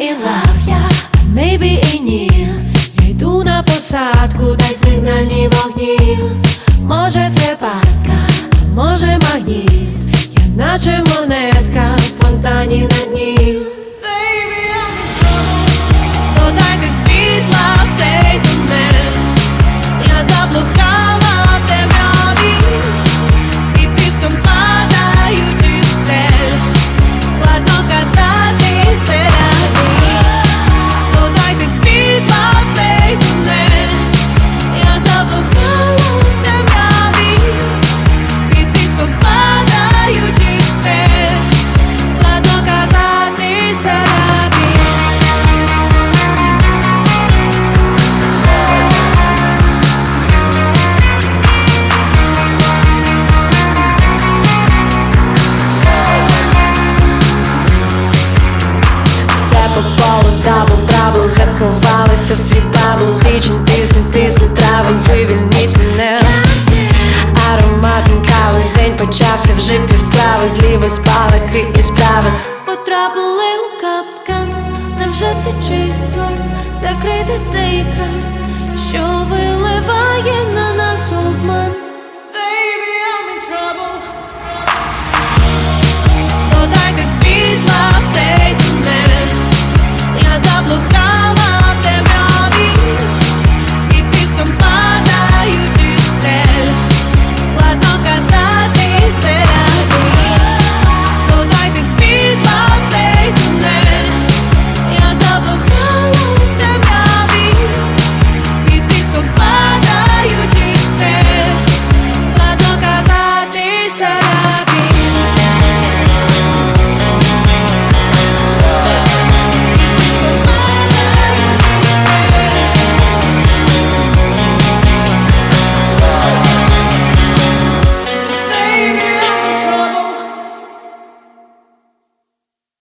in love, yeah, maybe і ні. Я йду на посадку, дай сигнальні вогні. Може це пастка, а може магніт. Я наче монетка в фонтані на дні. Додайте світла в цей тунель. Я заблукала в темряві під піском падаючих стель. Складно казати селяві. Додайте світла в цей тунель. Я заблукала в темряві під піском падаючих стель. Складно казати селяві. Дабл-трабл, заховалися в свій бабл. Січень, тисне травень, вивільніть мене. Ароматом кави, день почався, вже півсправи. Зліва спалахи і справи. Потрапили у капкан, невже це чийсь план? Закрити цей екран, що виливає на нас обман.